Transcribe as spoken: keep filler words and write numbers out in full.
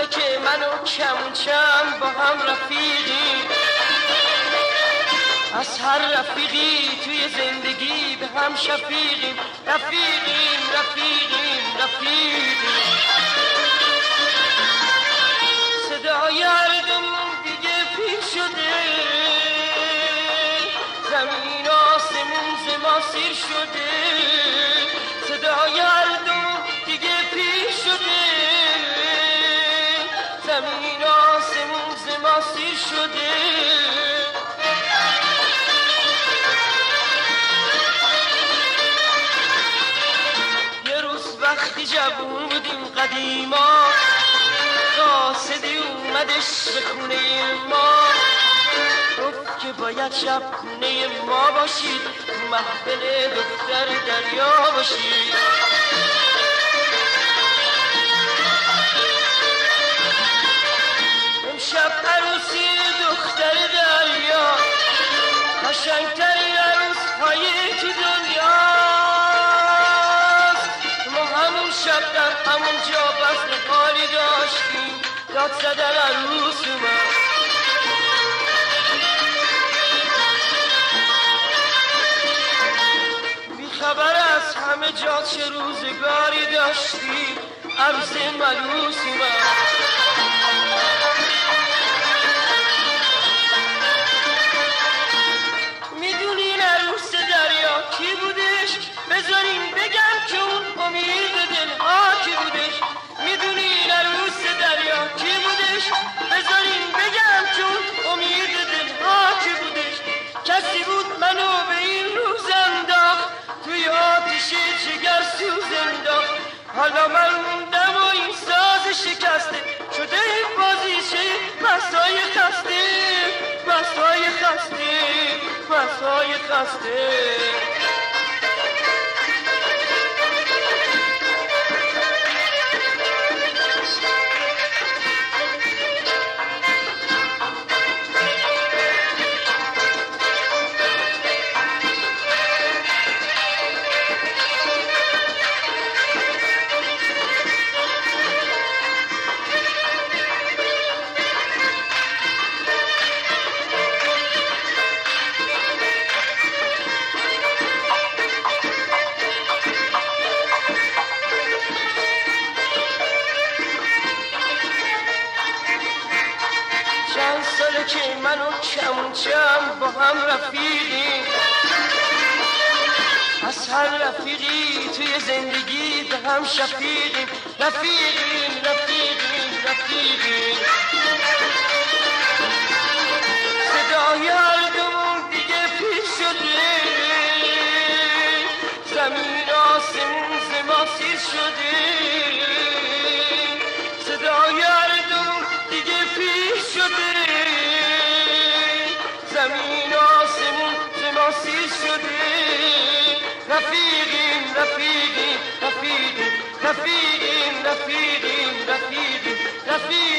که من و کم کم با هم رفیقیم، از هر رفیقی توی زندگی به هم شفیقیم. رفیقیم رفیقیم رفیقیم. صدای هر دومون دیگه پیر شده، زمین آسمون ز ما سیر شده. صدای هر دومون دیگه پیر شده، زمین آسمون ز ما سیر شده. یه روز وقتی جوون بودیم قدیما، قاصدی اومدش به خونه ما، گفت که باید شب خونه ما باشید، محفل دختر دریا باشید. امشب عروسی دختر دریا، قشنگترین عروس‌های تو دنیاست. ما همون شب در همون جا بزم حالی داشتیم، داد زدن عروس اومد. بی خبر از همه جا چه روزگاری داشتیم، عروس ملوس اومد. میدونین عروس دریا کی بودش؟ بذارین بگم که اون امید دلها کی بودش. میدونین عروس دریا کی بودش؟ بذارین بگم که اون امید دلها کی بودش. کسی بود منو به این روز انداخت، توی آتش جگر سوز انداخت. حالا من موندم و این ساز شکسته، شده این بازیچه بسای خسته، بسای خسته، بسای خسته. که من و کم کم با هم رفیقیم، از هر رفیقی توی زندگی به هم شفیقیم. رفیقیم رفیقیم رفیقیم. صدای هر دومون دیگه پیر شده، زمین آسمون ز ما سیر شده. صدای هر دومون دیگه پیر شده، زمین آسمون ز ما سیر شده. رفیقیم رفیقیم رفیقیم رفیقیم رفیقیم رفیقیم رفیقیم.